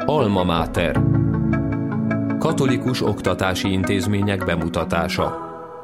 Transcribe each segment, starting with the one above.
Alma Mater. Katolikus oktatási intézmények bemutatása.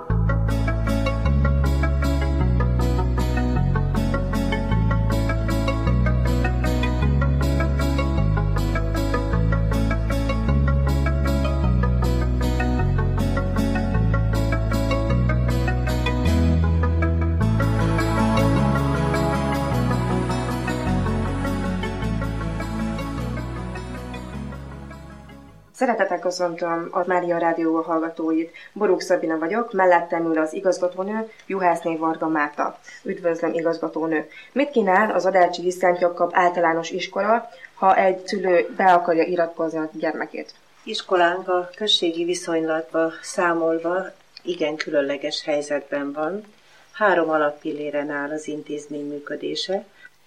Szeretettel köszöntöm a Mária Rádió hallgatóit. Borúk Szabina vagyok, mellettem ül az igazgatónő, Juhászné Varga Márta. Üdvözlöm, igazgatónő! Mit kínál az Adácsi Szent Jakab általános iskola, ha egy szülő be akarja iratkozni a gyermekét? Iskolánk a községi viszonylatba számolva igen különleges helyzetben van. 3 alappilléren áll az intézmény működése.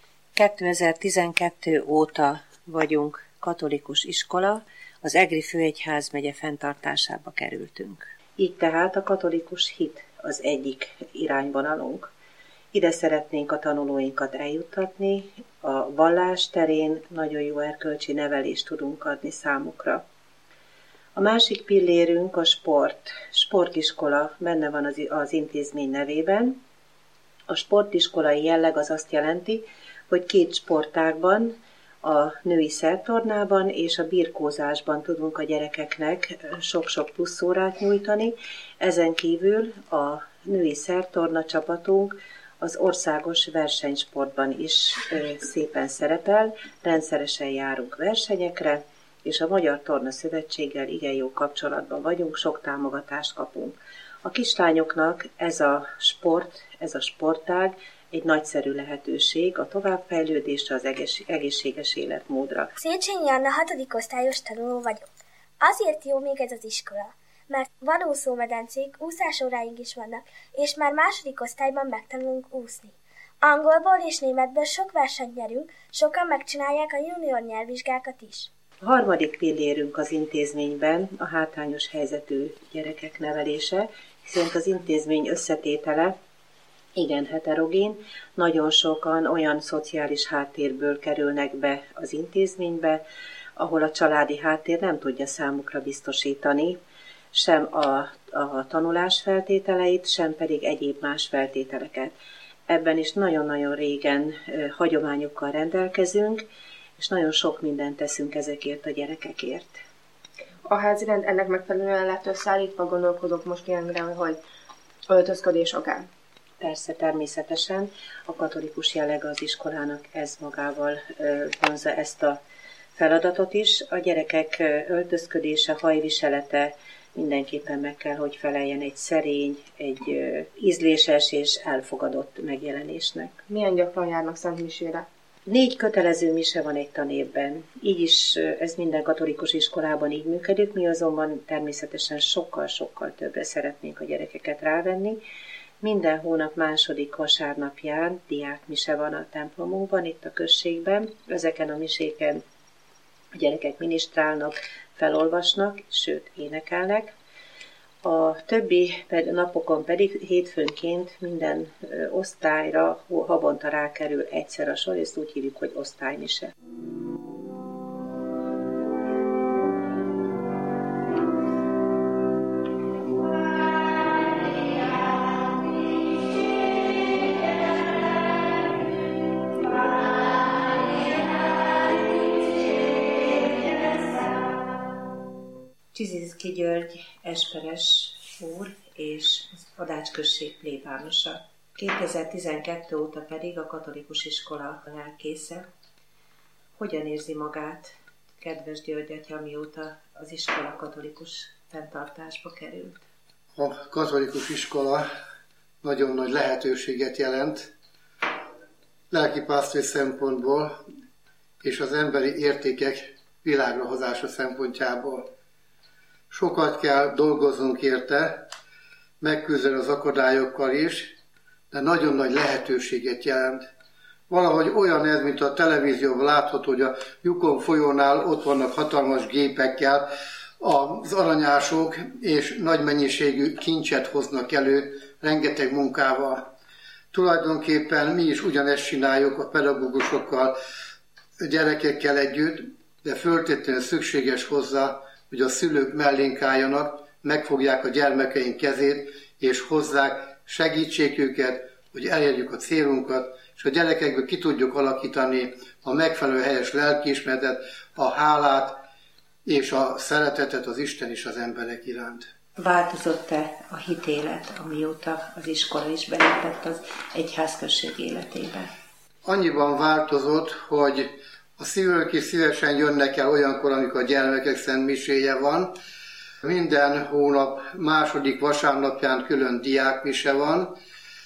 2012 óta vagyunk katolikus iskola, az Egri főegyházmegye fenntartásába kerültünk. Így tehát a katolikus hit az egyik irányvonalunk. Ide szeretnénk a tanulóinkat eljuttatni, a vallás terén nagyon jó erkölcsi nevelést tudunk adni számukra. A másik pillérünk a sport. Sportiskola benne van az intézmény nevében. A sportiskolai jelleg az azt jelenti, hogy 2 sportágban, a női szertornában és a birkózásban tudunk a gyerekeknek sok-sok plusz órát nyújtani. Ezen kívül a női szertorna csapatunk az országos versenysportban is szépen szerepel, rendszeresen járunk versenyekre, és a Magyar Torna Szövetséggel igen jó kapcsolatban vagyunk, sok támogatást kapunk. A kislányoknak ez a sportág egy nagyszerű lehetőség a továbbfejlődésre, az egészséges életmódra. Széchenyi Anna 6. osztályos tanuló vagyok. Azért jó még ez az iskola, mert van úszómedencék, úszásóráink is vannak, és már 2. osztályban megtanulunk úszni. Angolból és németből sok versenyt nyerünk, sokan megcsinálják a junior nyelvvizsgákat is. A 3. pillérünk az intézményben a hátrányos helyzetű gyerekek nevelése, hiszen az intézmény összetétele igen heterogén, nagyon sokan olyan szociális háttérből kerülnek be az intézménybe, ahol a családi háttér nem tudja számukra biztosítani sem a tanulás feltételeit, sem pedig egyéb más feltételeket. Ebben is nagyon-nagyon régen hagyományokkal rendelkezünk, és nagyon sok mindent teszünk ezekért a gyerekekért. A házirend ennek megfelelően lett összeállítva, gondolkodok most ilyenre, hogy öltözködés akár. Persze, természetesen a katolikus jelleg az iskolának ez magával vonza ezt a feladatot is. A gyerekek öltözködése, hajviselete mindenképpen meg kell, hogy feleljen egy szerény, egy ízléses és elfogadott megjelenésnek. Milyen gyakran járnak szentmisére? 4 kötelező mise van egy tanévben. Így is ez minden katolikus iskolában így működik, mi azonban természetesen sokkal-sokkal többre szeretnénk a gyerekeket rávenni. Minden hónap 2. vasárnapján diákmise van a templomunkban, itt a községben. Ezeken a miséken a gyerekek minisztrálnak, felolvasnak, sőt énekelnek. A többi napokon pedig hétfőnként minden osztályra havonta rákerül egyszer a sor, ezt úgy hívjuk, hogy osztálymise. Csiziszki György esperes úr és az Adács község plébánosa. 2012 óta pedig a katolikus iskola lelkésze. Hogyan érzi magát, kedves György atya, mióta az iskola katolikus fenntartásba került? A katolikus iskola nagyon nagy lehetőséget jelent lelkipásztori szempontból és az emberi értékek világra hozása szempontjából. Sokat kell dolgoznunk érte, megküzdeni az akadályokkal is, de nagyon nagy lehetőséget jelent. Valahogy olyan ez, mint a televízióban látható, hogy a Yukon folyónál ott vannak hatalmas gépekkel az aranyások, és nagy mennyiségű kincset hoznak elő rengeteg munkával. Tulajdonképpen mi is ugyanezt csináljuk a pedagógusokkal, gyerekekkel együtt, de föltétlenül szükséges hozzá, hogy a szülők mellénk álljanak, megfogják a gyermekeink kezét, és hozzák, segítsék őket, hogy elérjük a célunkat, és a gyerekekből ki tudjuk alakítani a megfelelő helyes lelkiismeretet, a hálát és a szeretetet az Isten és az emberek iránt. Változott-e a hitélet, amióta az iskola is belépett az egyházközség életébe? Annyiban változott, hogy a szülők is szívesen jönnek el olyankor, amikor a gyermekek szentmiséje van. Minden hónap második vasárnapján külön diákmise van,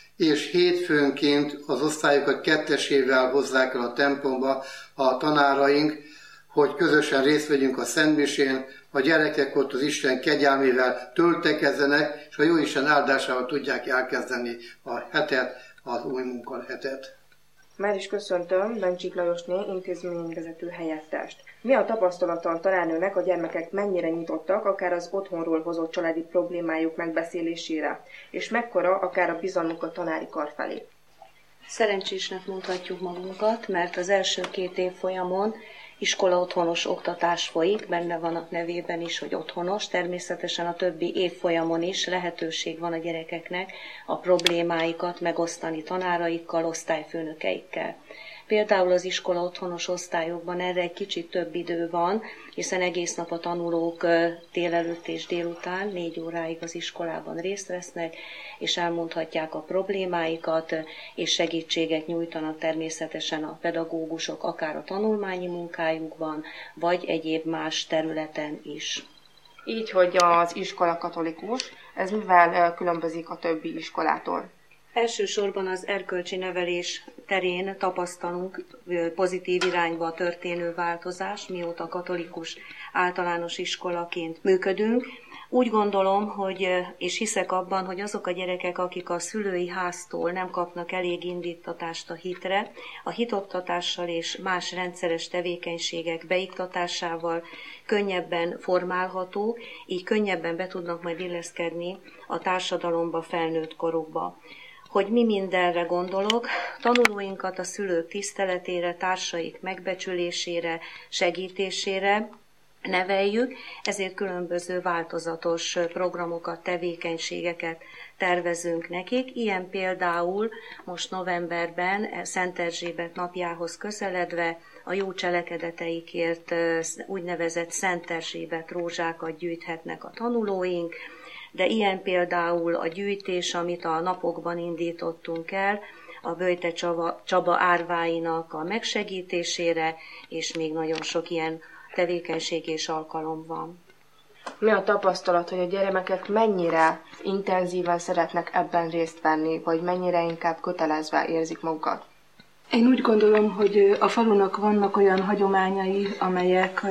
és hétfőnként az osztályokat kettesével hozzák el a templomba a tanáraink, hogy közösen részt vegyünk a szentmisén, a gyerekek ott az Isten kegyelmével töltekezzenek, és a Jóisten áldásával tudják elkezdeni a hetet, az új munkahetet. Már is köszöntöm Bencsik Lajosné intézményvezető helyettest. Mi a tapasztalata a tanárnőnek, a gyermekek mennyire nyitottak, akár az otthonról hozott családi problémájuk megbeszélésére, és mekkora akár a bizalmuk a tanári kar felé? Szerencsésnek mondhatjuk magunkat, mert az első 2 évfolyamon iskola otthonos oktatás folyik, benne van a nevében is, hogy otthonos, természetesen a többi évfolyamon is lehetőség van a gyerekeknek a problémáikat megosztani tanáraikkal, osztályfőnökeikkel. Például az iskola otthonos osztályokban erre egy kicsit több idő van, hiszen egész nap a tanulók délelőtt és délután 4 óráig az iskolában részt vesznek, és elmondhatják a problémáikat, és segítséget nyújtanak természetesen a pedagógusok, akár a tanulmányi munkájukban, vagy egyéb más területen is. Így, hogy az iskola katolikus, ez mivel különbözik a többi iskolától? Elsősorban az erkölcsi nevelés terén tapasztalunk pozitív irányba történő változást, mióta katolikus általános iskolaként működünk. Úgy gondolom, és hiszek abban, hogy azok a gyerekek, akik a szülői háztól nem kapnak elég indítatást a hitre, a hitoktatással és más rendszeres tevékenységek beiktatásával könnyebben formálhatók, így könnyebben be tudnak majd illeszkedni a társadalomba felnőtt korukba. Hogy mi mindenre gondolok, tanulóinkat a szülők tiszteletére, társaik megbecsülésére, segítésére neveljük, ezért különböző változatos programokat, tevékenységeket tervezünk nekik. Ilyen például most novemberben Szent Erzsébet napjához közeledve a jó cselekedeteikért úgynevezett Szent Erzsébet rózsákat gyűjthetnek a tanulóink, de ilyen például a gyűjtés, amit a napokban indítottunk el, a Böjte Csaba árváinak a megsegítésére, és még nagyon sok ilyen tevékenység és alkalom van. Mi a tapasztalat, hogy a gyermekek mennyire intenzíven szeretnek ebben részt venni, vagy mennyire inkább kötelezve érzik magukat? Én úgy gondolom, hogy a falunak vannak olyan hagyományai, amelyek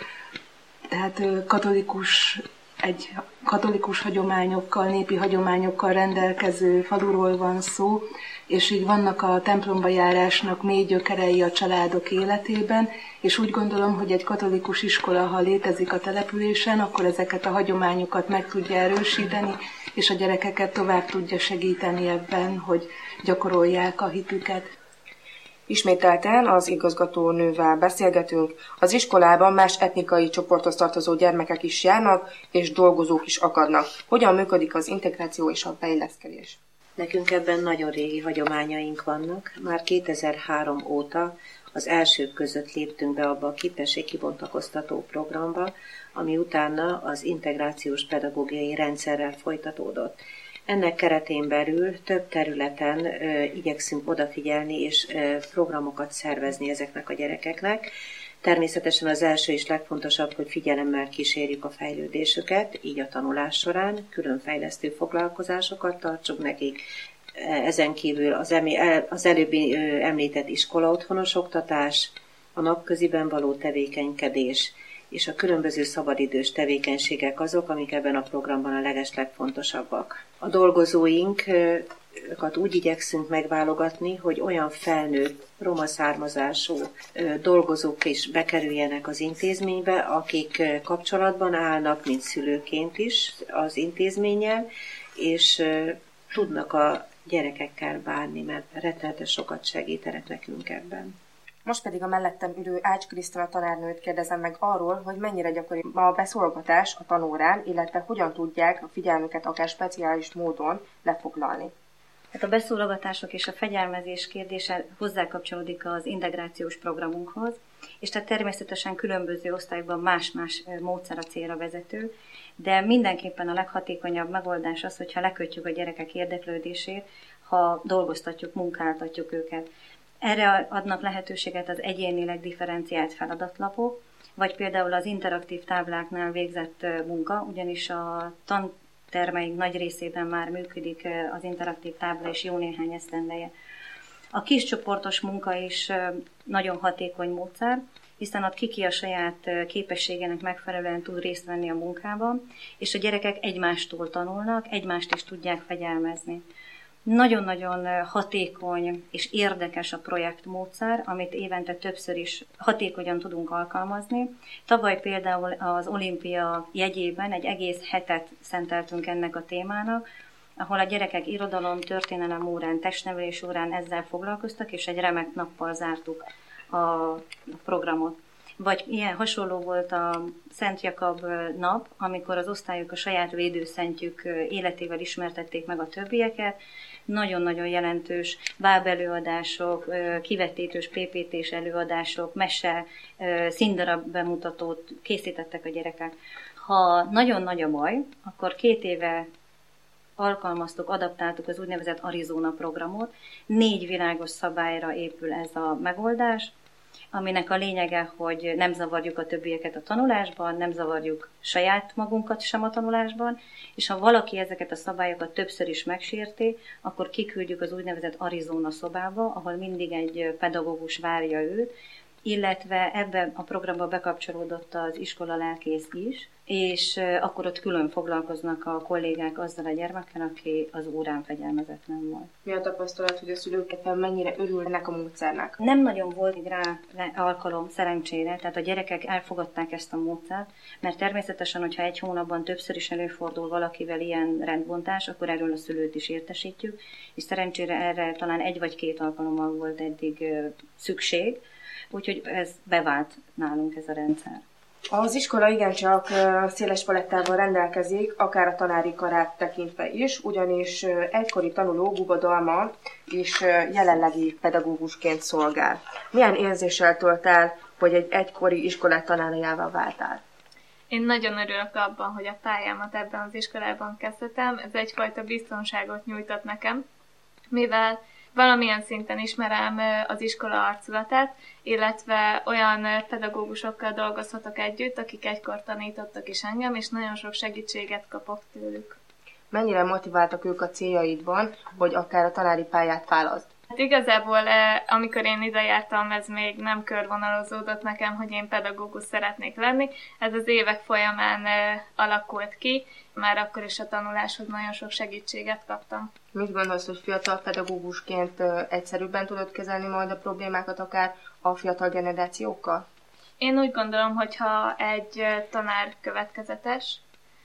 egy katolikus hagyományokkal, népi hagyományokkal rendelkező faluról van szó, és így vannak a templomba járásnak mély gyökerei a családok életében, és úgy gondolom, hogy egy katolikus iskola, ha létezik a településen, akkor ezeket a hagyományokat meg tudja erősíteni, és a gyerekeket tovább tudja segíteni ebben, hogy gyakorolják a hitüket. Ismételten az igazgatónővel beszélgetünk. Az iskolában más etnikai csoporthoz tartozó gyermekek is járnak, és dolgozók is akadnak. Hogyan működik az integráció és a beilleszkedés? Nekünk ebben nagyon régi hagyományaink vannak. Már 2003 óta az elsők között léptünk be abba a képesség kibontakoztató programba, ami utána az integrációs pedagógiai rendszerrel folytatódott. Ennek keretén belül több területen igyekszünk odafigyelni és programokat szervezni ezeknek a gyerekeknek. Természetesen az első és legfontosabb, hogy figyelemmel kísérjük a fejlődésüket, így a tanulás során külön fejlesztő foglalkozásokat tartsunk nekik. Ezen kívül az előbbi említett iskola otthonos oktatás, a napköziben való tevékenykedés, és a különböző szabadidős tevékenységek azok, amik ebben a programban a legeslegfontosabbak. A dolgozóinkat úgy igyekszünk megválogatni, hogy olyan felnőtt, roma származású dolgozók is bekerüljenek az intézménybe, akik kapcsolatban állnak, mint szülőként is az intézménnyel, és tudnak a gyerekekkel bánni, mert rettenetes sokat segítenek nekünk ebben. Most pedig a mellettem ülő Ács Krisztina tanárnőt kérdezem meg arról, hogy mennyire gyakori a beszólogatás a tanórán, illetve hogyan tudják a figyelmüket akár speciális módon lefoglalni. Hát a beszólogatások és a fegyelmezés kérdése hozzákapcsolódik az integrációs programunkhoz, és tehát természetesen különböző osztályokban más-más módszer a célra vezető, de mindenképpen a leghatékonyabb megoldás az, hogyha lekötjük a gyerekek érdeklődését, ha dolgoztatjuk, munkáltatjuk őket. Erre adnak lehetőséget az egyénileg differenciált feladatlapok, vagy például az interaktív tábláknál végzett munka, ugyanis a tantermeink nagy részében már működik az interaktív tábla, és jó néhány esztendeje. A kiscsoportos munka is nagyon hatékony módszer, hiszen ott ki a saját képességének megfelelően tud részt venni a munkában, és a gyerekek egymástól tanulnak, egymást is tudják fegyelmezni. Nagyon-nagyon hatékony és érdekes a projektmódszer, amit évente többször is hatékonyan tudunk alkalmazni. Tavaly például az olimpia jegyében egy egész hetet szenteltünk ennek a témának, ahol a gyerekek irodalom, történelem órán, testnevelés órán ezzel foglalkoztak, és egy remek nappal zártuk a programot. Vagy ilyen hasonló volt a Szent Jakab nap, amikor az osztályok a saját védőszentjük életével ismertették meg a többieket. Nagyon-nagyon jelentős bábelőadások, kivetítős, PPT-s előadások, mese, színdarab bemutatót készítettek a gyerekek. Ha nagyon nagy a baj, akkor 2 éve alkalmaztuk, adaptáltuk az úgynevezett Arizona programot. 4 világos szabályra épül ez a megoldás, aminek a lényege, hogy nem zavarjuk a többieket a tanulásban, nem zavarjuk saját magunkat sem a tanulásban, és ha valaki ezeket a szabályokat többször is megsérti, akkor kiküldjük az úgynevezett Arizona szobába, ahol mindig egy pedagógus várja őt, illetve ebben a programba bekapcsolódott az iskola lelkész is, és akkor ott külön foglalkoznak a kollégák azzal a gyermekkel, aki az órán fegyelmezetlen volt. Mi a tapasztalat, hogy a szülők mennyire örülnek a módszernek? Nem nagyon volt rá alkalom szerencsére, tehát a gyerekek elfogadták ezt a módszert, mert természetesen, hogyha 1 hónapban többször is előfordul valakivel ilyen rendbontás, akkor erről a szülőt is értesítjük, és szerencsére erre talán 1 vagy 2 alkalommal volt eddig szükség, úgyhogy ez bevált nálunk ez a rendszer. Az iskola igencsak széles palettával rendelkezik, akár a tanári karát tekintve is, ugyanis egykori tanuló Buba Dalma is jelenlegi pedagógusként szolgál. Milyen érzéssel tölt el, hogy egy egykori iskolát tanárjává váltál? Én nagyon örülök abban, hogy a pályámat ebben az iskolában kezdtem. Ez egyfajta biztonságot nyújtott nekem, mivel valamilyen szinten ismerem az iskola arculatát, illetve olyan pedagógusokkal dolgozhatok együtt, akik egykor tanítottak is engem, és nagyon sok segítséget kapok tőlük. Mennyire motiváltak ők a céljaidban, hogy akár a tanári pályát válaszd? Hát igazából, amikor én ide jártam, ez még nem körvonalazódott nekem, hogy én pedagógus szeretnék lenni. Ez az évek folyamán alakult ki, már akkor is a tanuláshoz nagyon sok segítséget kaptam. Mit gondolsz, hogy fiatal pedagógusként egyszerűbben tudod kezelni majd a problémákat akár a fiatal generációkkal? Én úgy gondolom, hogy ha egy tanár következetes,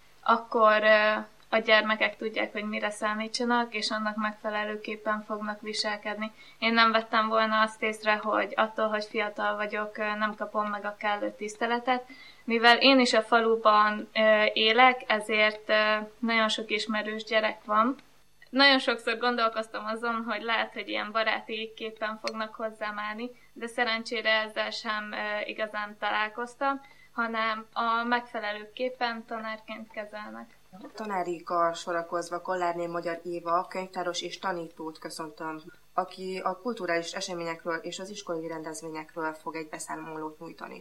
akkor a gyermekek tudják, hogy mire számítsanak, és annak megfelelőképpen fognak viselkedni. Én nem vettem volna azt észre, hogy attól, hogy fiatal vagyok, nem kapom meg a kellő tiszteletet. Mivel én is a faluban élek, ezért nagyon sok ismerős gyerek van. Nagyon sokszor gondolkoztam azon, hogy lehet, hogy ilyen baráti képpen fognak hozzám állni, de szerencsére ezzel sem igazán találkoztam, hanem a megfelelőképpen tanárként kezelnek. A tanári kar sorakozva Kollárné Magyar Éva, könyvtáros és tanítót köszöntöm, aki a kulturális eseményekről és az iskolai rendezvényekről fog egy beszámolót nyújtani.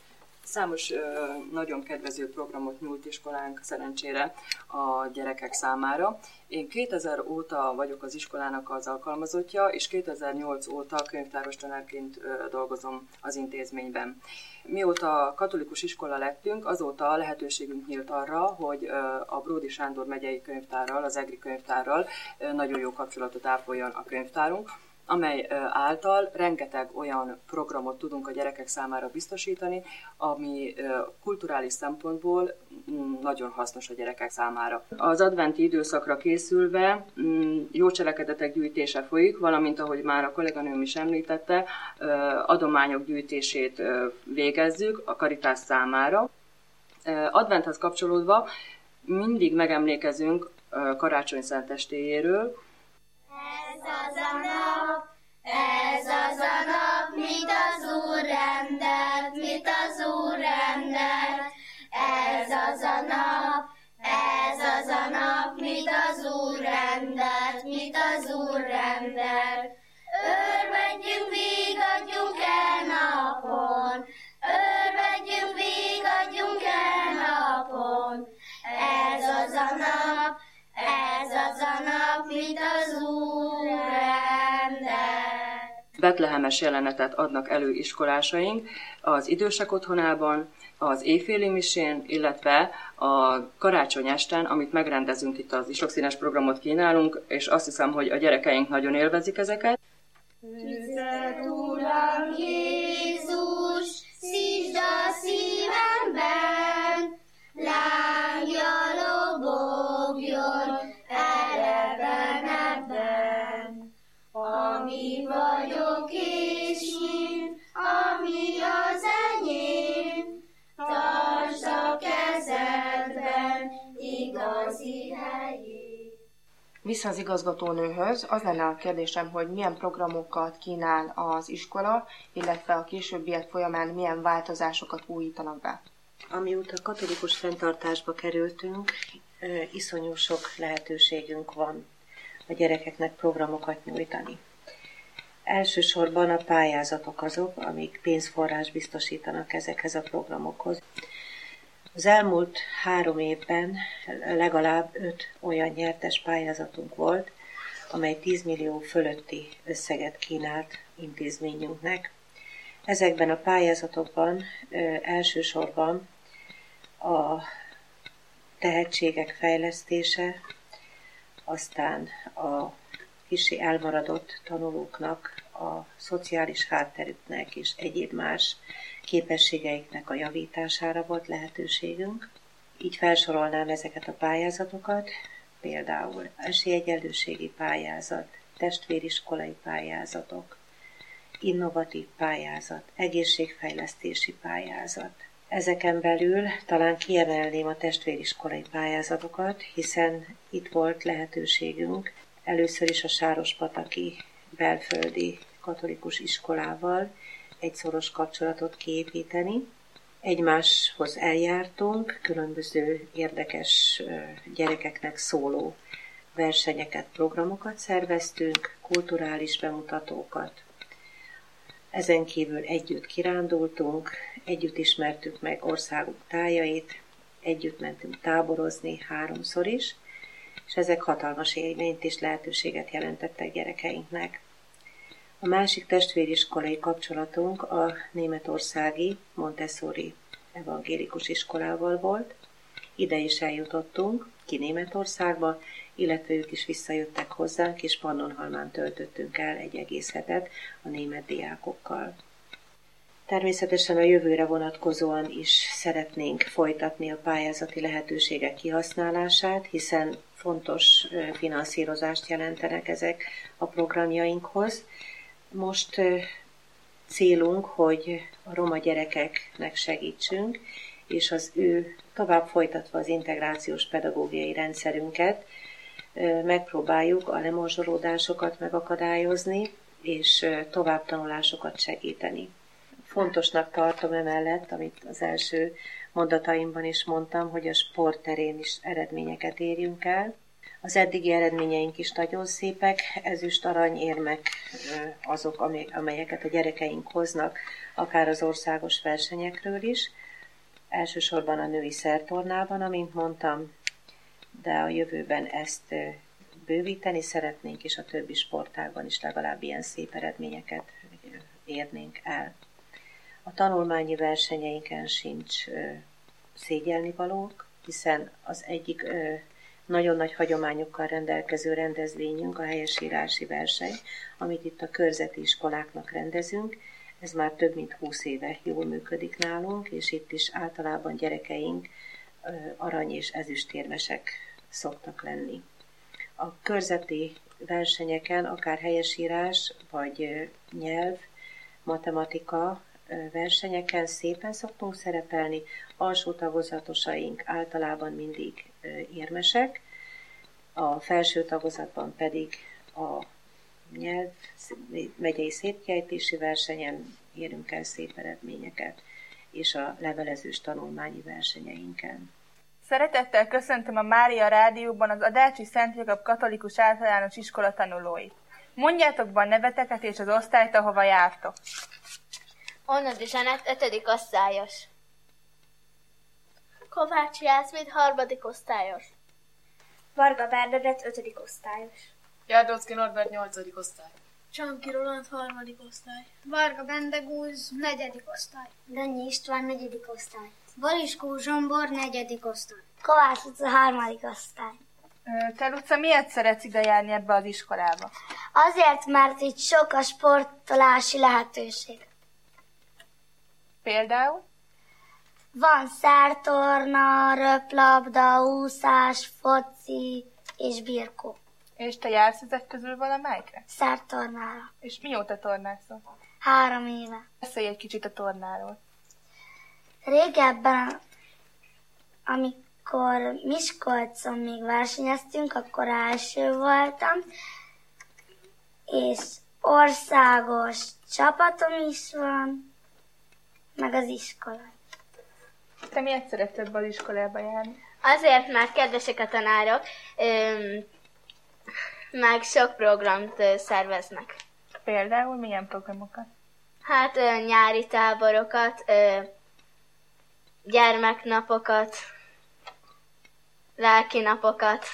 Számos nagyon kedvező programot nyújt iskolánk szerencsére a gyerekek számára. Én 2000 óta vagyok az iskolának az alkalmazottja, és 2008 óta könyvtáros tanárként dolgozom az intézményben. Mióta katolikus iskola lettünk, azóta lehetőségünk nyílt arra, hogy a Bródi Sándor megyei könyvtárral, az EGRI könyvtárral nagyon jó kapcsolatot ápoljon a könyvtárunk. amely által rengeteg olyan programot tudunk a gyerekek számára biztosítani, ami kulturális szempontból nagyon hasznos a gyerekek számára. Az adventi időszakra készülve jó cselekedetek gyűjtése folyik, valamint ahogy már a kolléganőm is említette, adományok gyűjtését végezzük a Caritas számára. Adventhez kapcsolódva mindig megemlékezünk karácsony szentestéjéről. Ez az a nap, mit az Úr rendelt, mit az Úr rendelt. Ez az a nap, mit az Úr rendelt, mit az Úr rendelt. Örvendjünk, vigadjunk el napon, örvendjünk, vigadjunk el napon. Ez az a nap, mit az Úr rendelt. Betlehemes jelenetet adnak elő iskolásaink az idősek otthonában, az éjféli misén, illetve a karácsony esten, amit megrendezünk itt, az sokszínes programot kínálunk, és azt hiszem, hogy a gyerekeink nagyon élvezik ezeket. Tüzet, Uram Jézus, szítsd a szívemben, lángja lobogjon elevenebben. Ami vagyok és mint, ami az enyém, tartsd a kezedben igazi helyét. Vissza az igazgatónőhöz, az lenne a kérdésem, hogy milyen programokat kínál az iskola, illetve a későbbiek folyamán milyen változásokat újítanak be. Amióta katolikus fenntartásba kerültünk, iszonyú sok lehetőségünk van a gyerekeknek programokat nyújtani. Elsősorban a pályázatok azok, amik pénzforrás biztosítanak ezekhez a programokhoz. Az elmúlt 3 évben legalább 5 olyan nyertes pályázatunk volt, amely 10 millió fölötti összeget kínált intézményünknek. Ezekben a pályázatokban elsősorban a tehetségek fejlesztése, aztán a kissé elmaradott tanulóknak a szociális hátterüknek és egyéb más képességeiknek a javítására volt lehetőségünk. Így felsorolnám ezeket a pályázatokat, például esélyegyenlőségi pályázat, testvériskolai pályázatok, innovatív pályázat, egészségfejlesztési pályázat. Ezeken belül talán kiemelném a testvériskolai pályázatokat, hiszen itt volt lehetőségünk először is a sárospataki belföldi katolikus iskolával egy szoros kapcsolatot kiépíteni. Egymáshoz eljártunk, különböző érdekes gyerekeknek szóló versenyeket, programokat szerveztünk, kulturális bemutatókat. Ezen kívül együtt kirándultunk, együtt ismertük meg országunk tájait, együtt mentünk táborozni 3-szor is, és ezek hatalmas élményt és lehetőséget jelentettek gyerekeinknek. A másik testvériskolai kapcsolatunk a németországi Montessori evangélikus iskolával volt. Ide is eljutottunk, ki Németországba, illetve ők is visszajöttek hozzánk, és Pannonhalmán töltöttünk el egy egész hetet a német diákokkal. Természetesen a jövőre vonatkozóan is szeretnénk folytatni a pályázati lehetőségek kihasználását, hiszen fontos finanszírozást jelentenek ezek a programjainkhoz. Most célunk, hogy a roma gyerekeknek segítsünk, és az ő tovább folytatva az integrációs pedagógiai rendszerünket, megpróbáljuk a lemorzsolódásokat megakadályozni, és továbbtanulásokat segíteni. Fontosnak tartom emellett, amit az első mondataimban is mondtam, hogy a sport terén is eredményeket érjünk el. Az eddigi eredményeink is nagyon szépek, ezüst, arany, érmek azok, amelyeket a gyerekeink hoznak, akár az országos versenyekről is. Elsősorban a női szertornában, amint mondtam, de a jövőben ezt bővíteni szeretnénk, és a többi sportágban is legalább ilyen szép eredményeket érnénk el. A tanulmányi versenyeinken sincs szégyelnivalók, hiszen az egyik Nagyon nagy hagyományokkal rendelkező rendezvényünk a helyesírási verseny, amit itt a körzeti iskoláknak rendezünk. Ez már több mint 20 éve jól működik nálunk, és itt is általában gyerekeink arany- és ezüstérmesek szoktak lenni. A körzeti versenyeken akár helyesírás, vagy nyelv, matematika versenyeken szépen szoktunk szerepelni, alsó tagozatosaink általában mindig érmesek, a felső tagozatban pedig a nyelv megyei szépkiejtési versenyen érünk el szép eredményeket, és a levelezős tanulmányi versenyeinken. Szeretettel köszöntöm a Mária Rádióban az Adácsi Szent Jakab Katolikus Általános Iskola tanulóit. Mondjátok be a neveteket és az osztályt, ahova jártok. Onnadi Zsanett, 5. osztályos. Kovács Jászmin, 3. osztályos. Varga Bernadett, 5. osztályos. Járdocki Norbert, 8. osztály. Csanki Roland, 3. osztály. Varga Bendegúz, 4. osztály. Dannyi István, 4. osztály. Baliskó Zsombor, 4. osztály. Kovács Luca, 3. osztály. Te, Luca, miért szeretsz ide járni ebbe az iskolába? Azért, mert itt sok a sportolási lehetőség. Például? Van szertorna, röplabda, úszás, foci és birkó. És te jársz ezek közül valamelyikre? Szertornára. És mióta tornászol? 3 éve. Beszélj egy kicsit a tornáról. Régebben, amikor Miskolcon még versenyeztünk, akkor első voltam, és országos csapatom is van, meg az iskola. Te miért szeretsz ebbe az iskolába járni? Azért, mert kedvesek a tanárok, meg sok programot szerveznek. Például milyen programokat? Hát nyári táborokat, gyermeknapokat, lelkinapokat.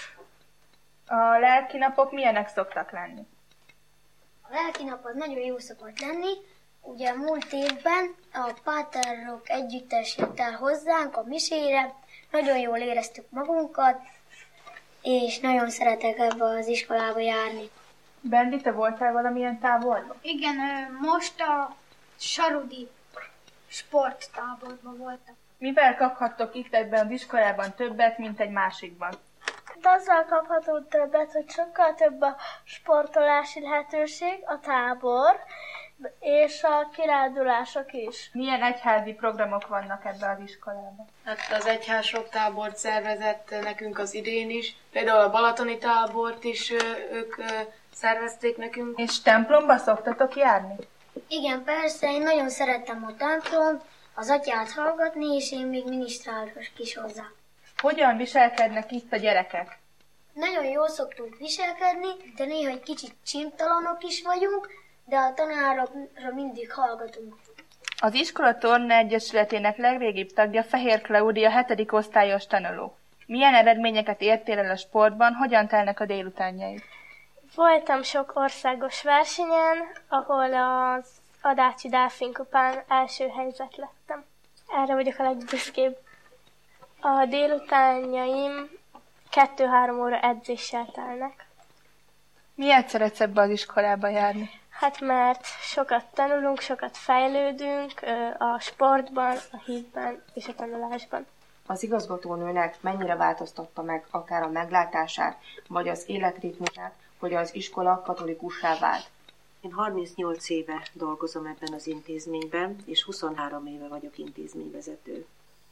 A lelkinapok milyenek szoktak lenni? A lelkinap az nagyon jó szokott lenni. Ugye múlt évben a Páterok együttes jött el hozzánk a misére, nagyon jól éreztük magunkat, és nagyon szeretek ebbe az iskolába járni. Bendi, te voltál valamilyen táborban? Igen, most a Sarudi sporttáborban voltam. Mivel kaphattok itt ebben az iskolában többet, mint egy másikban? De azzal kaphatunk többet, hogy sokkal több a sportolási lehetőség, a tábor, és a kirándulások is. Milyen egyházi programok vannak ebben az iskolában? Hát az egyház sok tábort szervezett nekünk az idén is. Például a balatoni tábort is ők szervezték nekünk. És templomba szoktatok járni? Igen, persze, én nagyon szerettem a templom, az atyát hallgatni, és én még minisztrálok is hozzá. Hogyan viselkednek itt a gyerekek? Nagyon jól szoktunk viselkedni, de néha egy kicsit csintalanok is vagyunk, de a tanárokra mindig hallgatunk. Az iskola torna egyesületének legrégibb tagja Fehér Klaudia, 7. osztályos tanuló. Milyen eredményeket értél el a sportban, hogyan telnek a délutánjaid? Voltam sok országos versenyen, ahol az Adácsi Delfin kupán első helyzet lettem. Erre vagyok a legbüszkébb. A délutánjaim 2-3 óra edzéssel telnek. Miért szeretsz ebbe az iskolába járni? Hát mert sokat tanulunk, sokat fejlődünk a sportban, a hitben és a tanulásban. Az igazgatónőnek mennyire változtatta meg akár a meglátását, vagy az életritmusát, hogy az iskola katolikussá vált? Én 38 éve dolgozom ebben az intézményben, és 23 éve vagyok intézményvezető.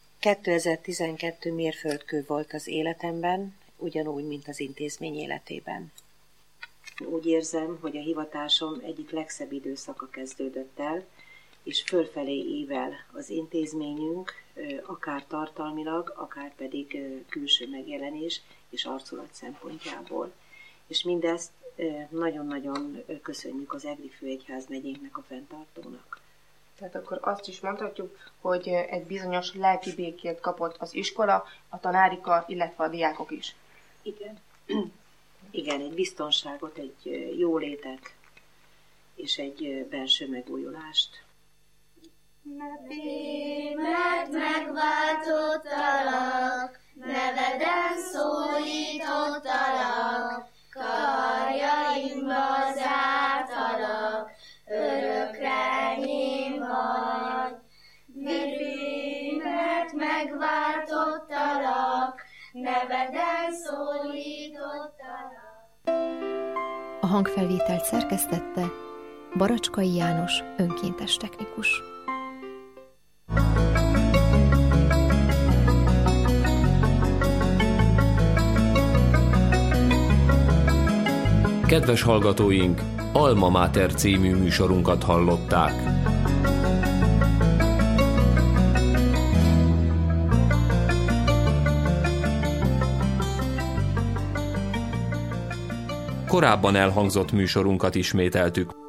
2012 mérföldkő volt az életemben, ugyanúgy, mint az intézmény életében. Úgy érzem, hogy a hivatásom egyik legszebb időszaka kezdődött el, és fölfelé ível az intézményünk, akár tartalmilag, akár pedig külső megjelenés és arculat szempontjából. És mindezt nagyon-nagyon köszönjük az Egri főegyházmegyénknek, a fenntartónak. Tehát akkor azt is mondhatjuk, hogy egy bizonyos lelki békét kapott az iskola, a tanárika, illetve a diákok is. Igen. Igen, egy biztonságot, egy jólétet és egy belső megújulást. Mert megváltottalak, neveden szólítok. megváltottalak, neveden szólítottalak. A hangfelvételt szerkesztette Baracskai János önkéntes technikus. Kedves hallgatóink, Alma Mater című műsorunkat hallották. Korábban elhangzott műsorunkat ismételtük.